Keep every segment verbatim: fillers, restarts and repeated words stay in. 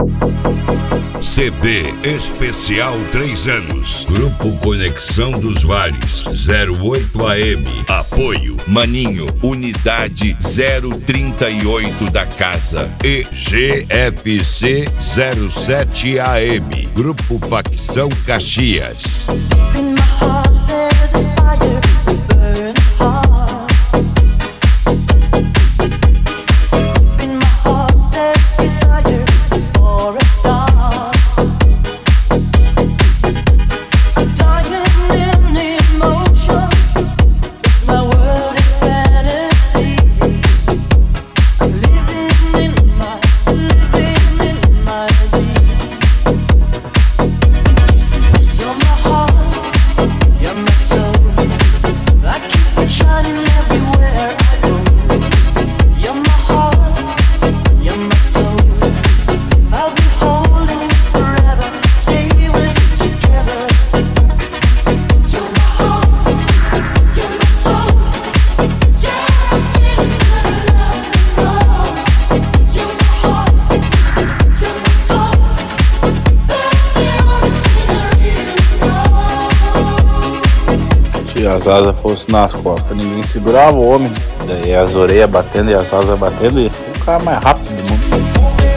C D especial três anos. Grupo Conexão dos Vales, zero oito A M. Apoio Maninho, Unidade zero trinta e oito da Casa. E G F C zero sete A M. Grupo Facção Caxias. Se as asas fossem nas costas, ninguém segurava o homem. Daí as orelhas batendo e as asas batendo, ia ser o cara mais rápido do mundo.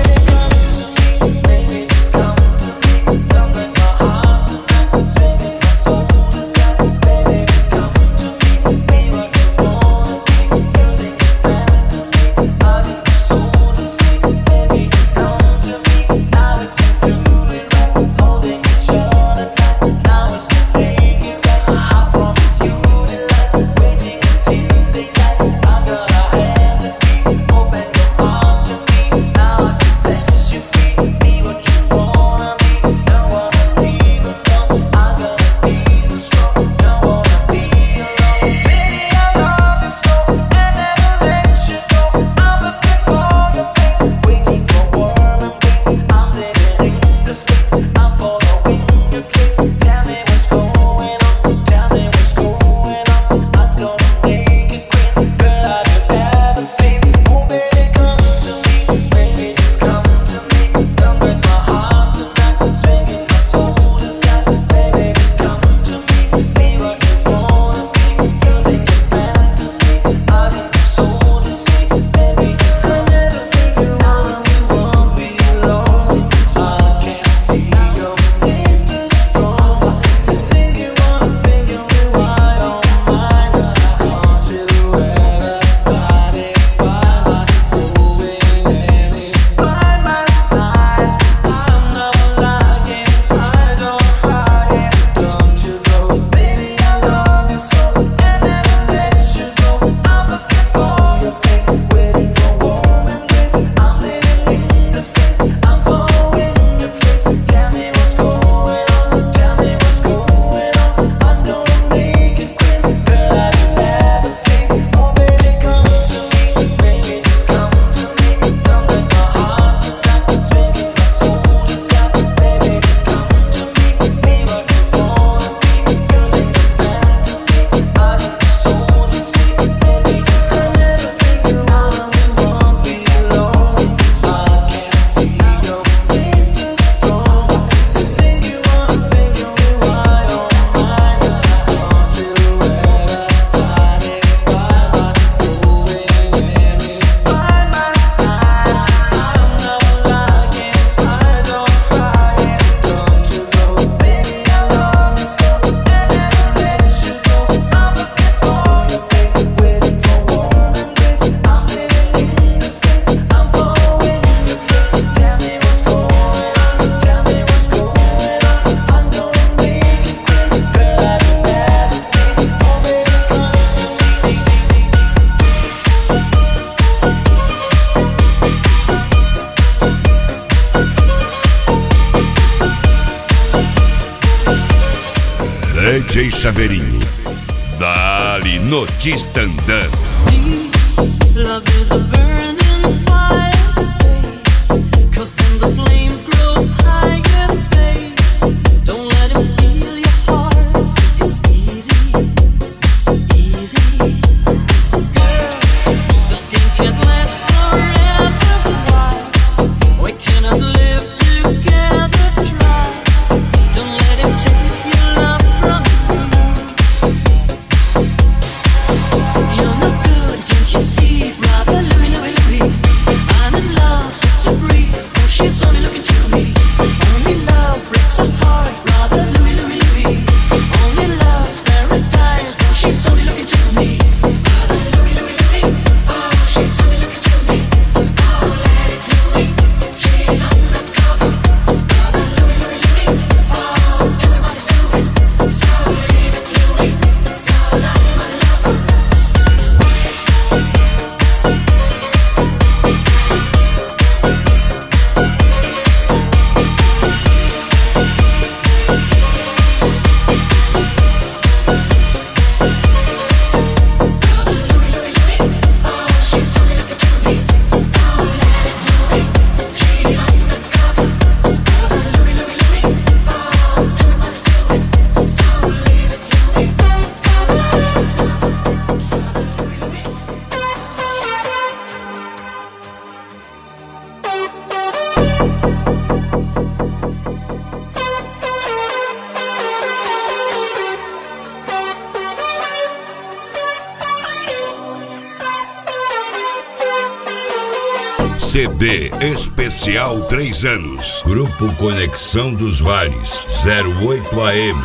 D J Chaveirinho, dali no Tistandã. Love is a burning fire, stay, 'cause then the flames grow high and fade. Don't let it steal your heart, it's easy, easy. Girl, this game can't last forever, why? We cannot live C D especial três anos. Grupo Conexão dos Vales, zero oito A M.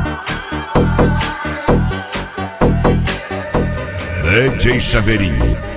D J Chaveirinho.